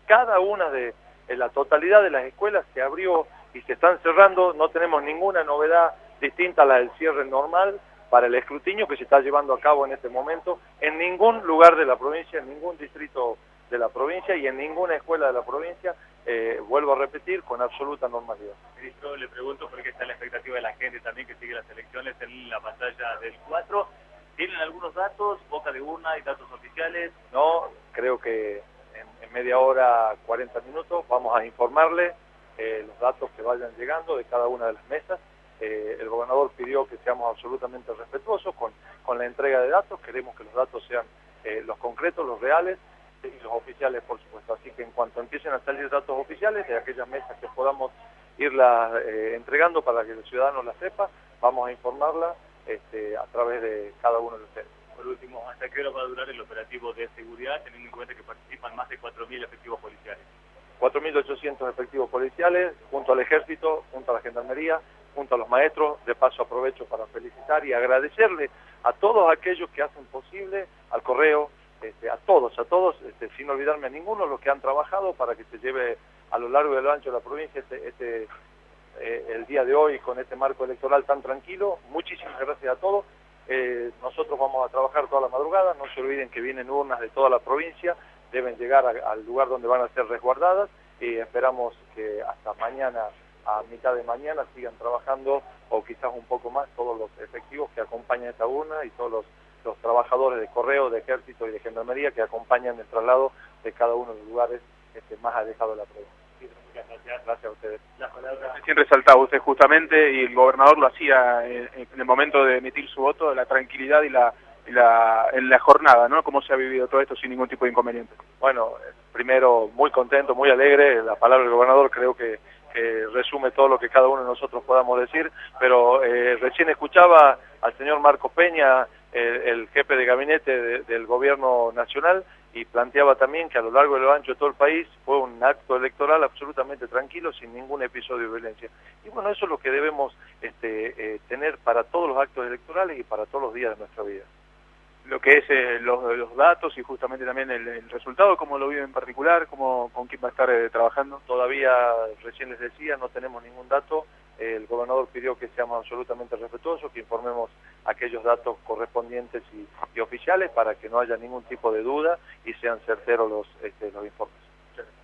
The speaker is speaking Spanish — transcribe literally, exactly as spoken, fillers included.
cada una de, en la totalidad de las escuelas se abrió y se están cerrando, no tenemos ninguna novedad distinta a la del cierre normal para el escrutinio que se está llevando a cabo en este momento en ningún lugar de la provincia, en ningún distrito de la provincia y en ninguna escuela de la provincia, eh, vuelvo a repetir, con absoluta normalidad. Ministro, le pregunto porque está la expectativa de la gente también que sigue las elecciones en la pantalla del cuatro. ¿Tienen algunos datos, boca de urna y datos oficiales? No, creo que en, en media hora, cuarenta minutos, vamos a informarle eh, los datos que vayan llegando de cada una de las mesas. Eh, el gobernador pidió que seamos absolutamente respetuosos con, con la entrega de datos, queremos que los datos sean eh, los concretos, los reales y los oficiales, por supuesto. Así que en cuanto empiecen a salir datos oficiales de aquellas mesas que podamos irlas eh, entregando para que el ciudadano las sepa, vamos a informarla este, a través de cada uno de ustedes. Por último, ¿hasta qué hora va a durar el operativo de seguridad, teniendo en cuenta que participan más de cuatro mil efectivos policiales? cuatro mil ochocientos efectivos policiales, junto al Ejército, junto a la Gendarmería, junto a los maestros. De paso aprovecho para felicitar y agradecerle a todos aquellos que hacen posible, al correo, este, a todos, a todos, este, sin olvidarme a ninguno, los que han trabajado para que se lleve a lo largo y a lo ancho de la provincia este, este eh, el día de hoy con este marco electoral tan tranquilo. Muchísimas gracias a todos. Eh, nosotros vamos a trabajar toda la madrugada, no se olviden que vienen urnas de toda la provincia, deben llegar a, al lugar donde van a ser resguardadas y esperamos que hasta mañana, a mitad de mañana, sigan trabajando o quizás un poco más todos los efectivos que acompañan esta urna y todos los, los trabajadores de correo, de ejército y de gendarmería que acompañan el traslado de cada uno de los lugares este, más alejados de la provincia. Gracias. Gracias a ustedes. La palabra. Recién resaltaba usted justamente, y el gobernador lo hacía en, en el momento de emitir su voto, la tranquilidad y la, y la en la jornada, ¿no? ¿Cómo se ha vivido todo esto sin ningún tipo de inconveniente? Bueno, primero muy contento, muy alegre. La palabra del gobernador creo que, que resume todo lo que cada uno de nosotros podamos decir, pero eh, recién escuchaba al señor Marco Peña, el, el jefe de gabinete de, del gobierno nacional, y planteaba también que a lo largo y lo ancho de todo el país fue un acto electoral absolutamente tranquilo, sin ningún episodio de violencia. Y bueno, eso es lo que debemos este, eh, tener para todos los actos electorales y para todos los días de nuestra vida. Lo que es eh, los, los datos y justamente también el, el resultado, ¿cómo lo vive en particular? ¿Cómo, ¿Con quién va a estar eh, trabajando? Todavía, recién les decía, no tenemos ningún dato. El gobernador pidió que seamos absolutamente respetuosos, que informemos aquellos datos correspondientes y, y oficiales para que no haya ningún tipo de duda y sean certeros los, este, los informes.